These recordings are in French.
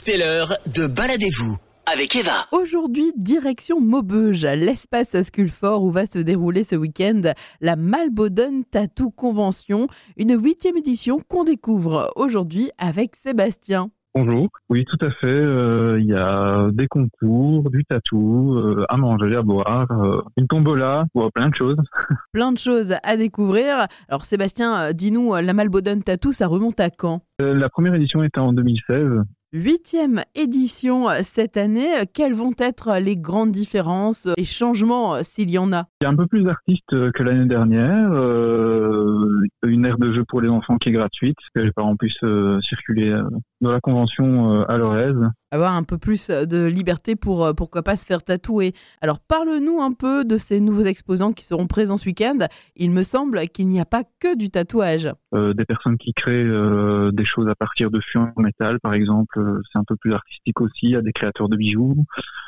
C'est l'heure de Baladez-vous avec Eva. Aujourd'hui, direction Maubeuge, l'espace Sculfort où va se dérouler ce week-end la Malboden Tattoo Convention, une 8e édition qu'on découvre aujourd'hui avec Sébastien. Bonjour, oui tout à fait, il y a des concours, du tatou, à manger, à boire, une tombola, plein de choses. Plein de choses à découvrir. Alors Sébastien, dis-nous, la Malboden Tattoo, ça remonte à quand ? La première édition était en 2016. 8e édition cette année, quelles vont être les grandes différences, les changements s'il y en a ? Il y a un peu plus d'artistes que l'année dernière, une aire de jeu pour les enfants qui est gratuite, que les parents puissent circuler dans la convention à leur aise. Avoir un peu plus de liberté pour pourquoi pas se faire tatouer. Alors parle-nous un peu de ces nouveaux exposants qui seront présents ce week-end. Il me semble qu'il n'y a pas que du tatouage. Des personnes qui créent des choses à partir de fûts en métal par exemple, c'est un peu plus artistique aussi. Il y a des créateurs de bijoux,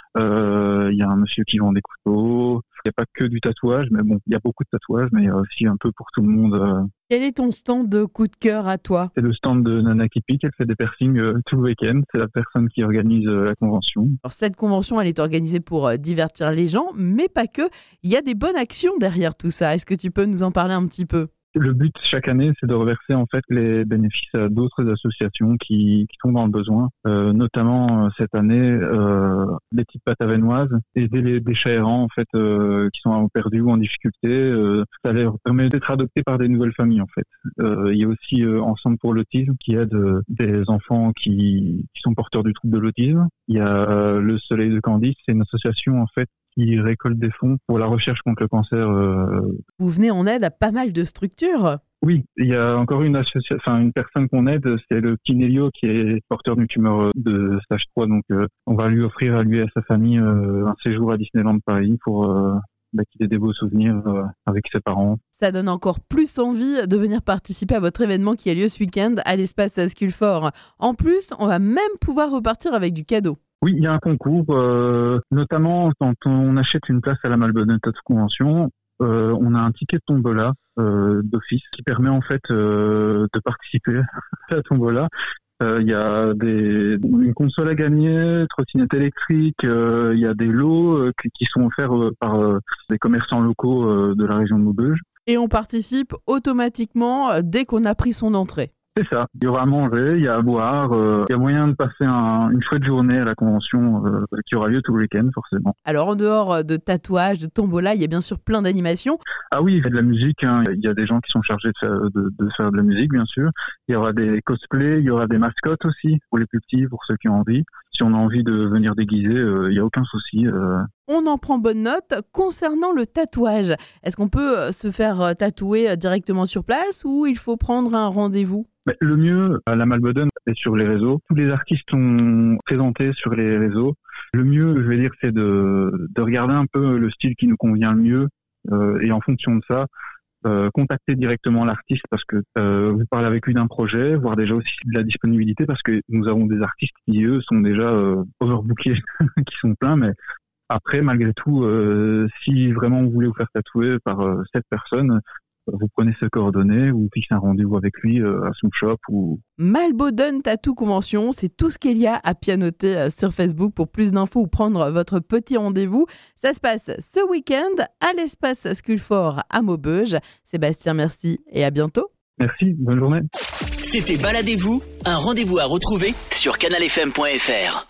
il y a un monsieur qui vend des couteaux. Il n'y a pas que du tatouage, mais bon, il y a beaucoup de tatouages, mais il y a aussi un peu pour tout le monde. Quel est ton stand de coup de cœur à toi ? C'est le stand de Nana Kipik, elle fait des piercings tout le week-end. C'est la personne qui organise la convention. Alors cette convention, elle est organisée pour divertir les gens, mais pas que. Il y a des bonnes actions derrière tout ça. Est-ce que tu peux nous en parler un petit peu ? Le but chaque année, c'est de reverser en fait les bénéfices à d'autres associations qui sont dans le besoin. Notamment cette année, les petites pâtes avenoises, aider les déchets errants en fait qui sont perdus ou en difficulté. Ça leur permet d'être adoptés par des nouvelles familles en fait. Il y a aussi Ensemble pour l'autisme qui aide des enfants qui sont porteurs du trouble de l'autisme. Il y a Le Soleil de Candice, c'est une association en fait qui récolte des fonds pour la recherche contre le cancer. Vous venez en aide à pas mal de structures. Oui, il y a encore une personne qu'on aide, c'est le petit Nélio qui est porteur d'une tumeur de stage 3. Donc, on va lui offrir à lui et à sa famille un séjour à Disneyland Paris pour qu'il ait des beaux souvenirs avec ses parents. Ça donne encore plus envie de venir participer à votre événement qui a lieu ce week-end à l'espace Sculfort. En plus, on va même pouvoir repartir avec du cadeau. Oui, il y a un concours, notamment quand on achète une place à la Malboden Tattoo Convention, on a un ticket de tombola d'office qui permet en fait de participer à la tombola. Il y a une console à gagner, trottinette électrique, il y a des lots qui sont offerts par des commerçants locaux de la région de Maubeuge. Et on participe automatiquement dès qu'on a pris son entrée. C'est ça. Il y aura à manger, il y a à boire, il y a moyen de passer une chouette journée à la convention qui aura lieu tout le week-end forcément. Alors en dehors de tatouage, de tombola, il y a bien sûr plein d'animations. Ah oui, il y a de la musique, hein. Il y a des gens qui sont chargés de faire de la musique bien sûr. Il y aura des cosplays, il y aura des mascottes aussi pour les plus petits, pour ceux qui ont envie. Si on a envie de venir déguiser, il n'y a aucun souci. On en prend bonne note. Concernant le tatouage, est-ce qu'on peut se faire tatouer directement sur place ou il faut prendre un rendez-vous ? Le mieux, la Malboden est sur les réseaux. Tous les artistes sont présentés sur les réseaux. Le mieux, je vais dire, c'est de regarder un peu le style qui nous convient le mieux et en fonction de ça, contacter directement l'artiste parce que vous parlez avec lui d'un projet, voir déjà aussi de la disponibilité parce que nous avons des artistes qui, eux, sont déjà overbookés, qui sont pleins, mais après, malgré tout, si vraiment vous voulez vous faire tatouer par cette personne, vous prenez ses coordonnées, vous fixez un rendez-vous avec lui à son shop. Malboden Tattoo Convention, c'est tout ce qu'il y a à pianoter sur Facebook. Pour plus d'infos ou prendre votre petit rendez-vous, ça se passe ce week-end à l'espace Sculfort à Maubeuge. Sébastien, merci et à bientôt. Merci, bonne journée. C'était Baladez-vous, un rendez-vous à retrouver sur canalfm.fr.